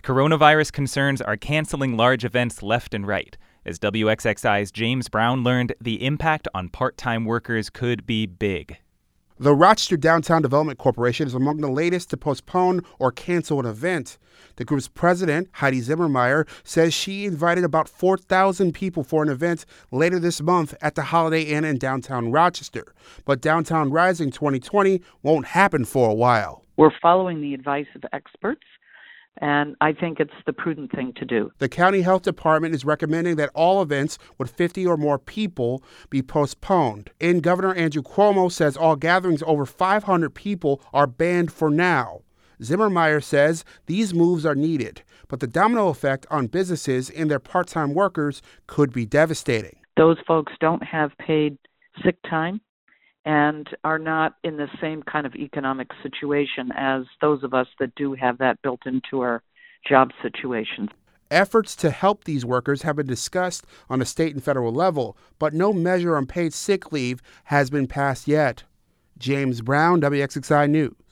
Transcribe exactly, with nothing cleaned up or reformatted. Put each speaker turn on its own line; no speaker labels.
Coronavirus concerns are canceling large events left and right. As W X X I's James Brown learned, the impact on part-time workers could be big.
The Rochester Downtown Development Corporation is among the latest to postpone or cancel an event. The group's president, Heidi Zimmermeyer, says she invited about four thousand people for an event later this month at the Holiday Inn in downtown Rochester. But Downtown Rising twenty twenty won't happen for a while.
We're following the advice of experts, and I think it's the prudent thing to do.
The county health department is recommending that all events with fifty or more people be postponed. And Governor Andrew Cuomo says all gatherings over five hundred people are banned for now. Zimmermeyer says these moves are needed, but the domino effect on businesses and their part-time workers could be devastating.
Those folks don't have paid sick time and are not in the same kind of economic situation as those of us that do have that built into our job situations.
Efforts to help these workers have been discussed on a state and federal level, but no measure on paid sick leave has been passed yet. James Brown, W X X I News.